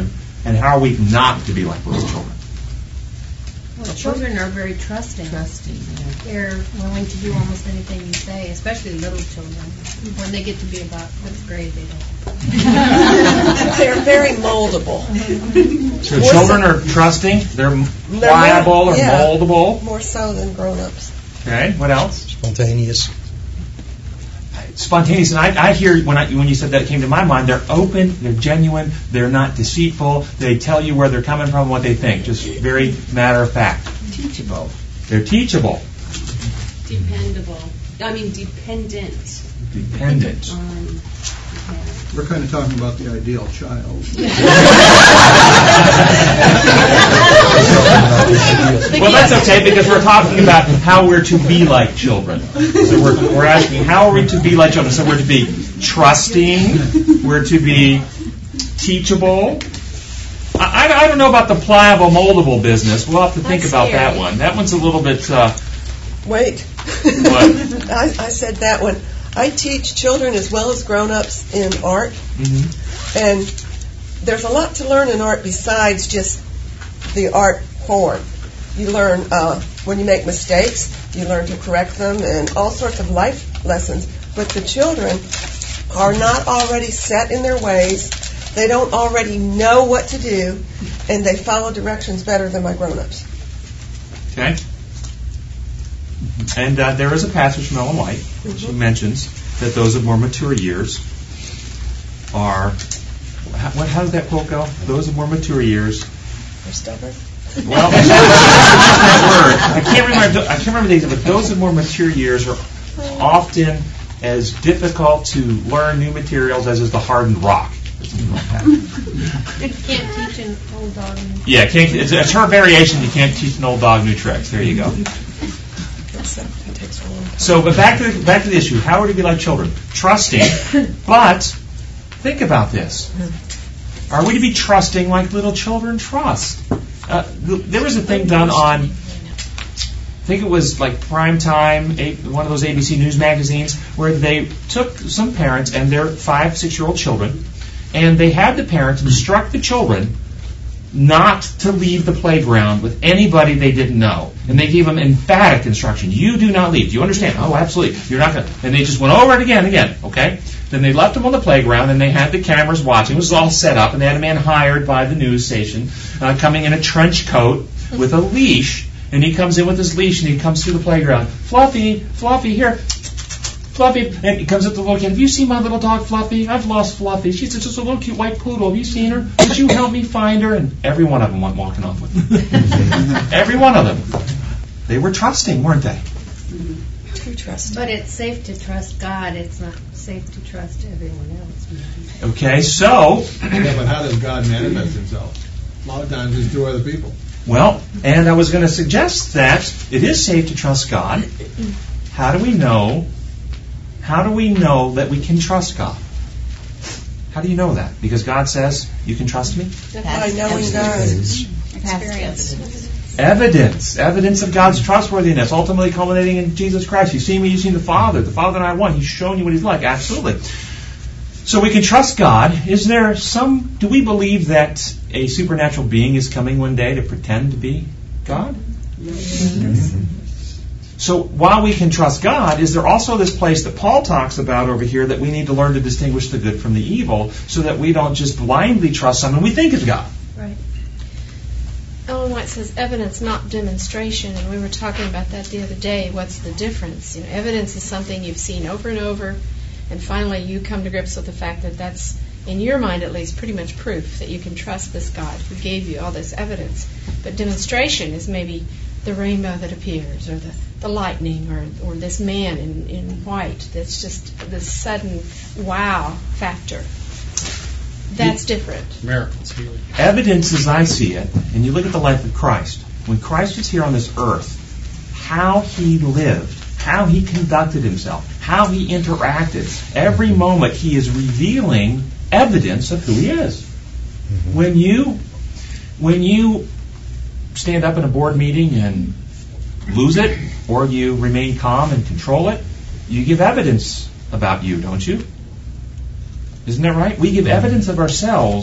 And how are we not to be like little children? Well, children are very trusting. They're willing to do almost anything you say, especially little children. When they get to be about 5th grade, they don't. They're very moldable. So children are trusting. They're pliable or moldable. More so than grown-ups. Okay. What else? Spontaneous. Spontaneous, and I hear when you said that, it came to my mind. They're open, they're genuine, they're not deceitful. They tell you where they're coming from, what they think, just very matter of fact. Teachable. They're teachable. Dependable. Dependent. Dependent. We're kind of talking about the ideal child. Well, that's okay, because we're talking about how we're to be like children. So we're asking, how are we to be like children? So we're to be trusting, we're to be teachable. I don't know about the pliable, moldable business. We'll have to think about that one. That one's a little bit... Wait. What? I said that one. I teach children as well as grown-ups in art. Mm-hmm. And there's a lot to learn in art besides just the art form. You learn when you make mistakes, you learn to correct them, and all sorts of life lessons. But the children are not already set in their ways. They don't already know what to do, and they follow directions better than my grown-ups. Okay. And there is a passage from Ellen White. She mentions that those of more mature years are... How does that quote go? Those of more mature years... They're stubborn? Well, that's that word. I can't remember the exact, but those of more mature years are often as difficult to learn new materials as is the hardened rock. You can't teach an old dog new tricks. Yeah, it's her variation. You can't teach an old dog new tricks. There you go. So, but back to the issue. How are we to be like children? Trusting, but think about this. Are we to be trusting like little children trust? There was a thing done on, I think it was like Prime Time, one of those ABC News magazines, where they took some parents and their 5-6-year-old children, and they had the parents instruct the children not to leave the playground with anybody they didn't know. And they gave them emphatic instruction. You do not leave. Do you understand? Oh, absolutely. You're not going to. And they just went over it again, okay? Then they left them on the playground, and they had the cameras watching. It was all set up, and they had a man hired by the news station coming in a trench coat with a leash. And he comes in with his leash, and he comes through the playground. Fluffy, here. Fluffy. And he comes up to the little kid. Have you seen my little dog, Fluffy? I've lost Fluffy. She's just a little cute white poodle. Have you seen her? Would you help me find her? And every one of them went walking off with him. Every one of them. They were trusting, weren't they? Too trusting. But it's safe to trust God. It's not safe to trust everyone else. Okay, so... Yeah, but how does God manifest himself? A lot of times it's through other people. Well, and I was going to suggest that it is safe to trust God. How do we know that we can trust God? How do you know that? Because God says, you can trust me? By knowing God. Experience. Evidence of God's trustworthiness, ultimately culminating in Jesus Christ. You've seen me, you've seen the Father. The Father and I are one. He's shown you what He's like. Absolutely. So we can trust God. Do we believe that a supernatural being is coming one day to pretend to be God? Yes. So while we can trust God, is there also this place that Paul talks about over here that we need to learn to distinguish the good from the evil so that we don't just blindly trust someone we think is God? Right. Ellen White says evidence, not demonstration, and we were talking about that the other day. What's the difference? Evidence is something you've seen over and over, and finally you come to grips with the fact that that's, in your mind at least, pretty much proof that you can trust this God who gave you all this evidence. But demonstration is maybe the rainbow that appears, or the lightning, or this man in white that's just this sudden wow factor. That's different. Miracles, healing. Evidence, as I see it, and you look at the life of Christ, when Christ was here on this earth, how He lived, how He conducted Himself, how He interacted, every moment He is revealing evidence of who He is. Mm-hmm. When you stand up in a board meeting and lose it, or you remain calm and control it, you give evidence about you, don't you? Isn't that right? We give evidence of ourselves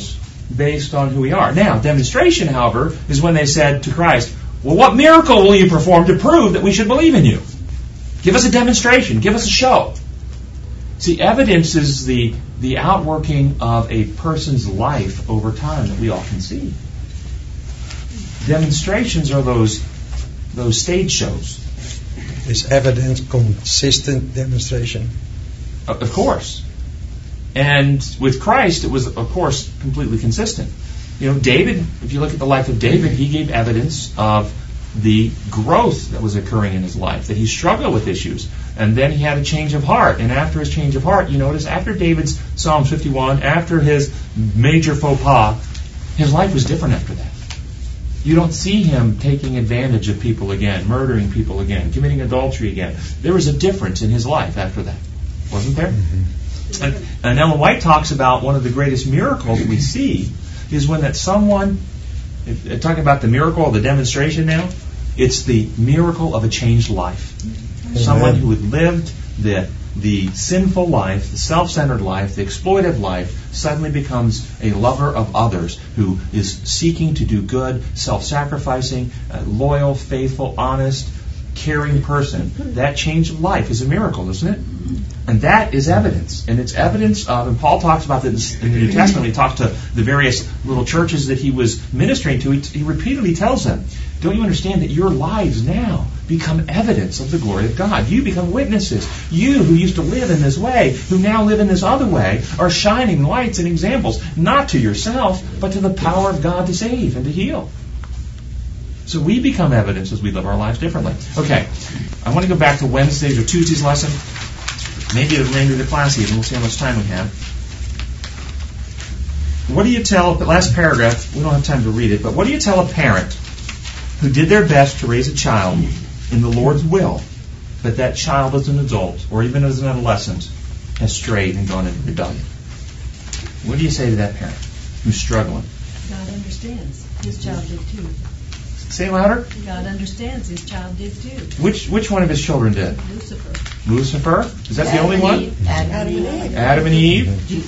based on who we are. Now, demonstration, however, is when they said to Christ, well, what miracle will you perform to prove that we should believe in you? Give us a demonstration. Give us a show. See, evidence is the outworking of a person's life over time that we all can see. Demonstrations are those stage shows. Is evidence consistent demonstration? Of course. And with Christ, it was, of course, completely consistent. David, if you look at the life of David, he gave evidence of the growth that was occurring in his life, that he struggled with issues. And then he had a change of heart. And after his change of heart, you notice after David's Psalm 51, after his major faux pas, his life was different after that. You don't see him taking advantage of people again, murdering people again, committing adultery again. There was a difference in his life after that, wasn't there? Mm-hmm. And Ellen White talks about one of the greatest miracles we see is when that someone, talking about the miracle of the demonstration now, it's the miracle of a changed life. Mm-hmm. Someone who had lived the sinful life, the self-centered life, the exploitive life, suddenly becomes a lover of others who is seeking to do good, self-sacrificing, loyal, faithful, honest, caring person. That change of life is a miracle, isn't it? And that is evidence. And it's evidence of, and Paul talks about this in the New Testament, he talks to the various little churches that he was ministering to, he repeatedly tells them, don't you understand that your lives now become evidence of the glory of God? You become witnesses. You who used to live in this way, who now live in this other way, are shining lights and examples, not to yourself, but to the power of God to save and to heal. So we become evidence as we live our lives differently. Okay, I want to go back to Wednesday's or Tuesday's lesson. Maybe the remainder of the class even. We'll see how much time we have. What do you tell, the last paragraph, we don't have time to read it, but what do you tell a parent who did their best to raise a child in the Lord's will, but that child as an adult, or even as an adolescent, has strayed and gone into rebellion? What do you say to that parent who's struggling? God understands. His child did too. Say it louder. God understands. His child did too. Which one of his children did? Lucifer? Is that the only one? Adam and Eve.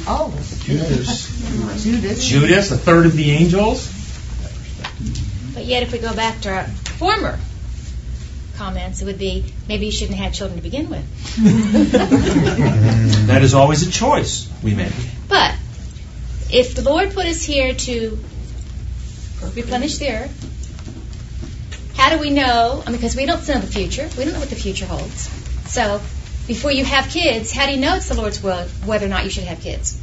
Judas, a third of the angels. But yet, if we go back to our former comments, it would be maybe you shouldn't have children to begin with. That is always a choice we make. But if the Lord put us here to replenish the earth, how do we know? Because we don't know the future. We don't know what the future holds. So before you have kids, how do you know it's the Lord's will whether or not you should have kids?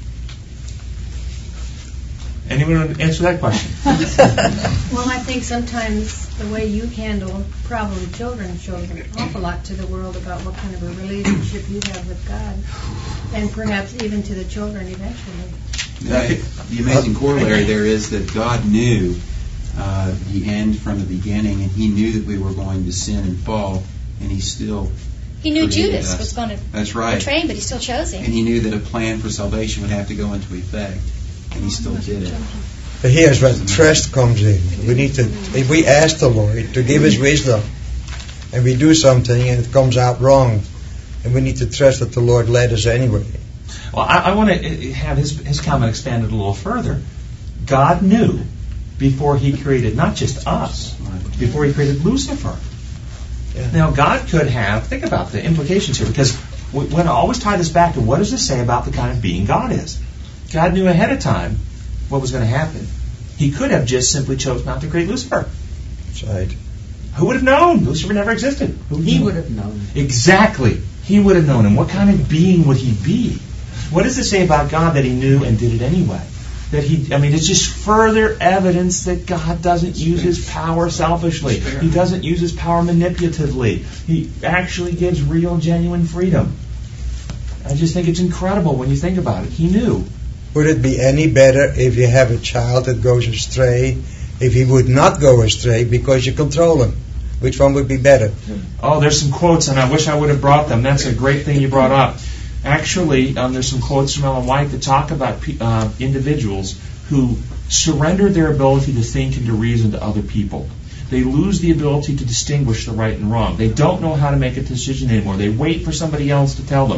Anyone want to answer that question? Well, I think sometimes the way you handle probably children shows an awful lot to the world about what kind of a relationship you have with God, and perhaps even to the children eventually. The amazing corollary there is that God knew the end from the beginning, and He knew that we were going to sin and fall, and He still He knew Judas was going to betray Him, but He still chose him. And He knew that a plan for salvation would have to go into effect, and He still did it. But here's where trust comes in. If we ask the Lord to give us wisdom, and we do something and it comes out wrong, and we need to trust that the Lord led us anyway. Well, I want to have his comment expanded a little further. God knew before He created not just us, before He created Lucifer. Yeah. Now, God could have, think about the implications here, because we want to always tie this back to what does this say about the kind of being God is. God knew ahead of time what was going to happen. He could have just simply chose not to create Lucifer. That's right. Who would have known? Lucifer never existed. He would have known. Exactly. He would have known. And what kind of being would he be? What does it say about God that He knew and did it anyway? It's just further evidence that God doesn't use His power selfishly. He doesn't use His power manipulatively. He actually gives real, genuine freedom. I just think it's incredible when you think about it. He knew. Would it be any better if you have a child that goes astray, if he would not go astray because you control him? Which one would be better? Oh, there's some quotes, and I wish I would have brought them. That's a great thing you brought up. Actually, there's some quotes from Ellen White that talk about individuals who surrender their ability to think and to reason to other people. They lose the ability to distinguish the right and wrong. They don't know how to make a decision anymore. They wait for somebody else to tell them.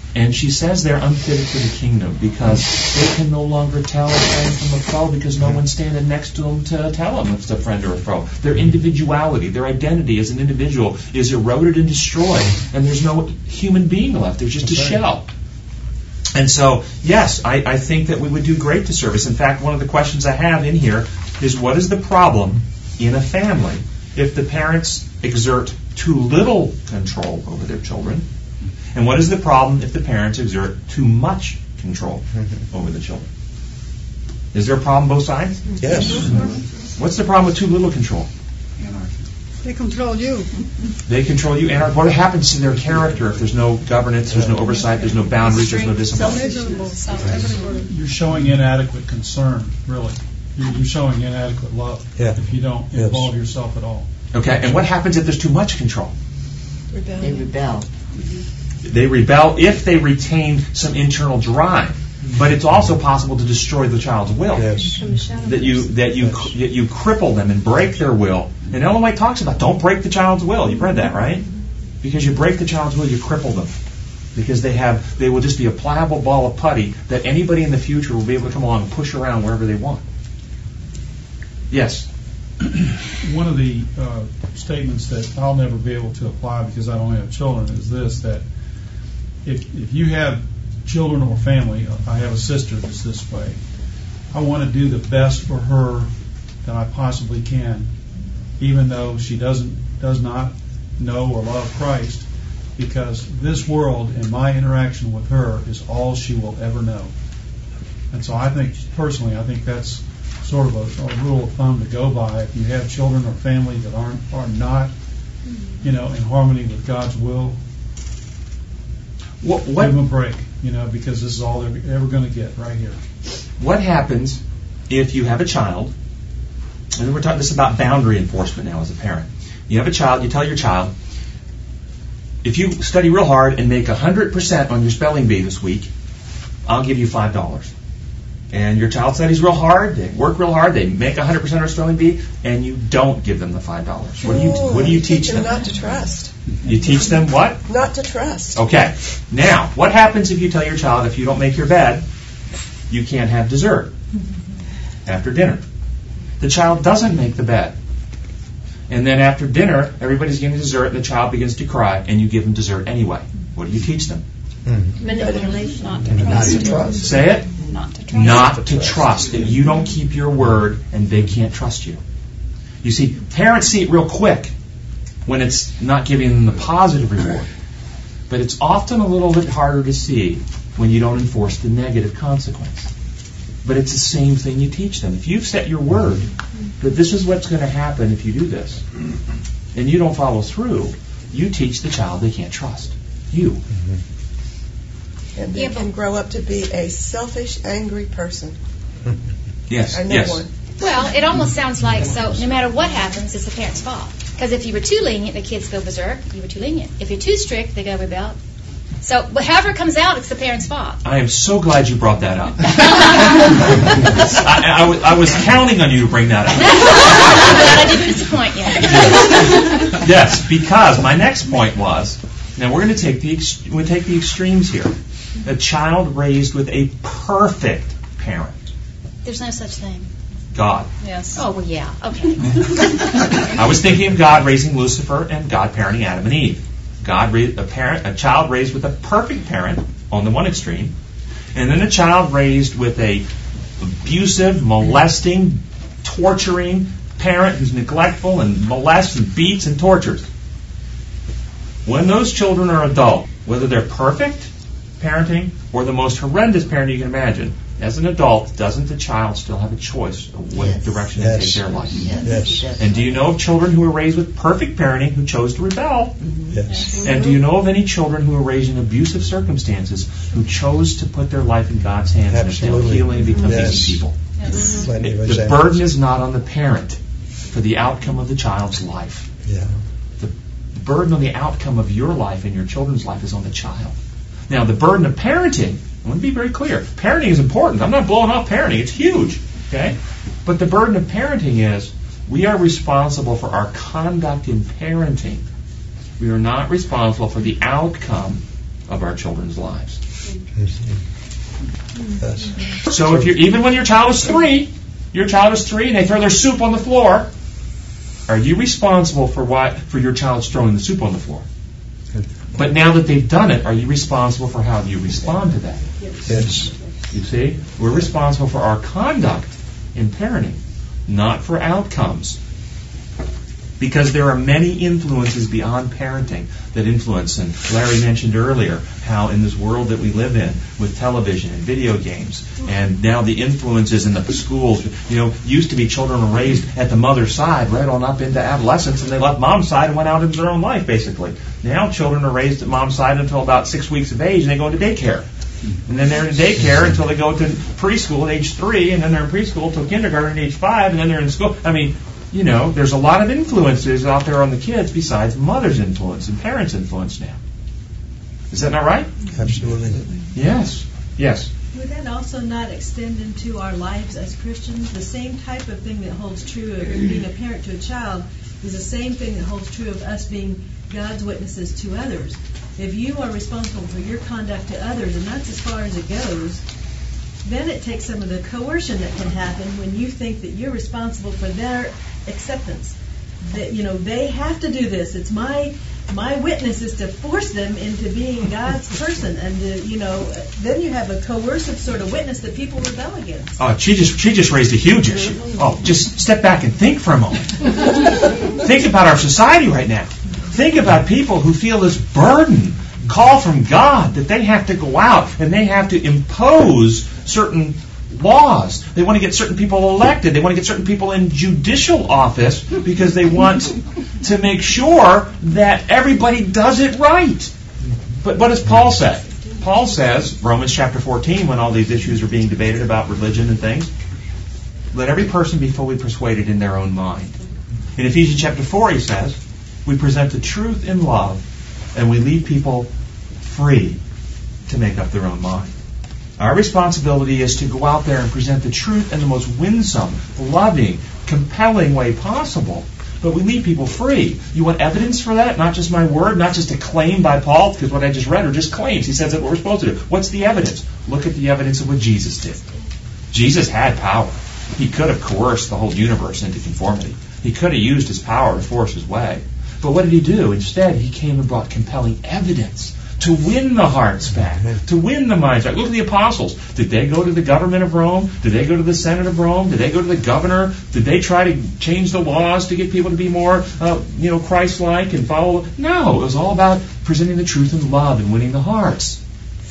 And she says they're unfitted for the kingdom because they can no longer tell a friend from a foe because no one's standing next to them to tell them if it's a friend or a foe. Their individuality, their identity as an individual is eroded and destroyed, and there's no human being left. There's just a shell. And so, yes, I think that we would do great to service. In fact, one of the questions I have in here is, what is the problem in a family if the parents exert too little control over their children? And what is the problem if the parents exert too much control over the children? Is there a problem both sides? Yes. What's the problem with too little control? They control you. They control you. And what happens to their character if there's no governance, there's no oversight, there's no boundaries, there's no discipline? You're showing inadequate concern, really. You're showing inadequate love if you don't involve yourself at all. Okay, and what happens if there's too much control? They rebel. They rebel if they retain some internal drive. But it's also possible to destroy the child's will. Yes. That you cripple them and break their will. And Ellen White talks about don't break the child's will. You've read that, right? Because you break the child's will, you cripple them. Because they will just be a pliable ball of putty that anybody in the future will be able to come along and push around wherever they want. Yes. One of the statements that I'll never be able to apply because I don't have children is this, that if you have children or family, I have a sister that's this way, I want to do the best for her that I possibly can, even though she does not know or love Christ, because this world and my interaction with her is all she will ever know. And so I think that's sort of a rule of thumb to go by. If you have children or family that are not, in harmony with God's will, give them a break, because this is all they're ever going to get right here. What happens if you have a child, and we're talking this about boundary enforcement now as a parent. You have a child, you tell your child, if you study real hard and make 100% on your spelling bee this week, I'll give you $5. And your child studies real hard, they work real hard, they make 100% on their spelling bee, and you don't give them the $5. What do you teach them? Not to trust. You teach them what? Not to trust. Okay. Now, what happens if you tell your child if you don't make your bed, you can't have dessert after dinner? The child doesn't make the bed. And then after dinner, everybody's getting dessert, and the child begins to cry, and you give them dessert anyway. What do you teach them? Manipulation. Not to trust. Say it. Not to trust. Not to trust. That you don't keep your word, and they can't trust you. You see, parents see it real quick when it's not giving them the positive reward. But it's often a little bit harder to see when you don't enforce the negative consequence. But it's the same thing you teach them. If you've set your word that this is what's going to happen if you do this, and you don't follow through, you teach the child they can't trust you. And they can grow up to be a selfish, angry person. Yes. I know one. Well, it almost sounds like, so no matter what happens, it's the parent's fault. Because if you were too lenient, the kids go berserk. You were too lenient. If you're too strict, they go rebel. So however it comes out, it's the parent's fault. I am so glad you brought that up. I was counting on you to bring that up. But I didn't disappoint you. Yes, because my next point was, now we're going to take the extremes here. A child raised with a perfect parent. There's no such thing. God. Yes. Oh, well, yeah. Okay. I was thinking of God raising Lucifer and God parenting Adam and Eve. A child raised with a perfect parent on the one extreme, and then a child raised with a abusive, molesting, torturing parent who's neglectful and molests and beats and tortures. When those children are adult, whether they're perfect parenting or the most horrendous parenting you can imagine, as an adult, doesn't the child still have a choice of what direction to take their life? Yes. And do you know of children who were raised with perfect parenting who chose to rebel? Yes. And do you know of any children who were raised in abusive circumstances who chose to put their life in God's hands and are still healing and become decent people? Yes. The burden is not on the parent for the outcome of the child's life. Yeah. The burden on the outcome of your life and your children's life is on the child. Now, the burden of parenting, I want to be very clear. Parenting is important. I'm not blowing off parenting. It's huge. Okay? But the burden of parenting is we are responsible for our conduct in parenting. We are not responsible for the outcome of our children's lives. Yes. So even when your child is 3 and they throw their soup on the floor, are you responsible for your child's throwing the soup on the floor? But now that they've done it, are you responsible for how you respond to that? Yes. You see, we're responsible for our conduct in parenting, not for outcomes. Because there are many influences beyond parenting that influence. And Larry mentioned earlier how in this world that we live in, with television and video games, and now the influences in the schools, used to be children were raised at the mother's side right on up into adolescence, and they left mom's side and went out into their own life, basically. Now children are raised at mom's side until about 6 weeks of age, and they go into daycare. And then they're in daycare until they go to preschool at age 3, and then they're in preschool until kindergarten at age 5, and then they're in school. There's a lot of influences out there on the kids besides mother's influence and parents' influence now. Is that not right? Absolutely. Yes. Yes. Would that also not extend into our lives as Christians? The same type of thing that holds true of being a parent to a child is the same thing that holds true of us being God's witnesses to others. If you are responsible for your conduct to others, and that's as far as it goes, then it takes some of the coercion that can happen when you think that you're responsible for their acceptance. That they have to do this. It's my witness is to force them into being God's person, and then you have a coercive sort of witness that people rebel against. Oh, she just raised a huge issue. Oh, just step back and think for a moment. Think about our society right now. Think about people who feel this burden, call from God, that they have to go out and they have to impose certain laws. They want to get certain people elected. They want to get certain people in judicial office because they want to make sure that everybody does it right. But what does Paul say? Paul says, Romans chapter 14, when all these issues are being debated about religion and things, let every person be fully persuaded in their own mind. In Ephesians chapter 4, he says, we present the truth in love and we leave people free to make up their own mind. Our responsibility is to go out there and present the truth in the most winsome, loving, compelling way possible. But we leave people free. You want evidence for that? Not just my word, not just a claim by Paul, because what I just read are just claims. He says that's what we're supposed to do. What's the evidence? Look at the evidence of what Jesus did. Jesus had power. He could have coerced the whole universe into conformity. He could have used his power to force his way. But what did he do? Instead, he came and brought compelling evidence to win the hearts back, to win the minds back. Look at the apostles. Did they go to the government of Rome? Did they go to the Senate of Rome? Did they go to the governor? Did they try to change the laws to get people to be more, Christ-like and follow? No, it was all about presenting the truth in love and winning the hearts.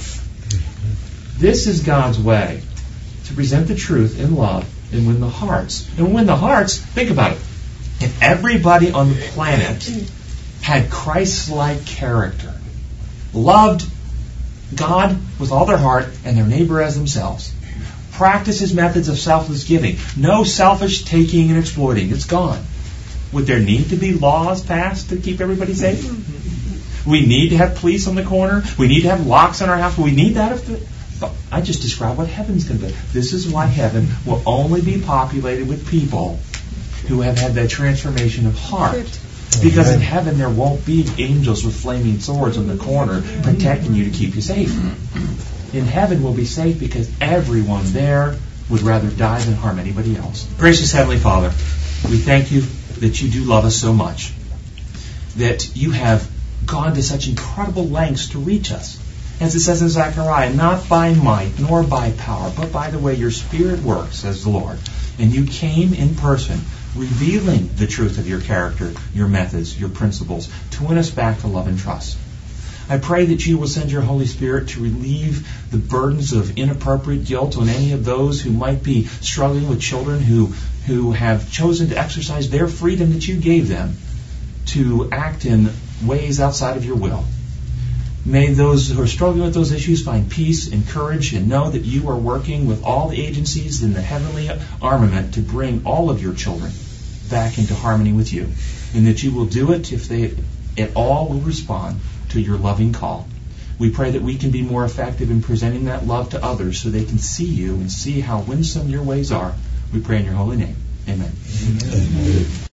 This is God's way, to present the truth in love and win the hearts. And win the hearts, think about it. If everybody on the planet had Christ-like character, loved God with all their heart and their neighbor as themselves, practice his methods of selfless giving, no selfish taking and exploiting, it's gone. Would there need to be laws passed to keep everybody safe? We need to have police on the corner. We need to have locks on our house. We need that. I just described what heaven's going to be. This is why heaven will only be populated with people who have had that transformation of heart. Because in heaven there won't be angels with flaming swords on the corner protecting you to keep you safe. In heaven we'll be safe because everyone there would rather die than harm anybody else. Gracious Heavenly Father, we thank you that you do love us so much, that you have gone to such incredible lengths to reach us. As it says in Zechariah, not by might nor by power, but by the way your Spirit works, says the Lord. And you came in person, revealing the truth of your character, your methods, your principles, to win us back to love and trust. I pray that you will send your Holy Spirit to relieve the burdens of inappropriate guilt on any of those who might be struggling with children who have chosen to exercise their freedom that you gave them to act in ways outside of your will. May those who are struggling with those issues find peace and courage and know that you are working with all the agencies in the heavenly armament to bring all of your children back into harmony with you. And that you will do it if they at all will respond to your loving call. We pray that we can be more effective in presenting that love to others so they can see you and see how winsome your ways are. We pray in your holy name. Amen. Amen.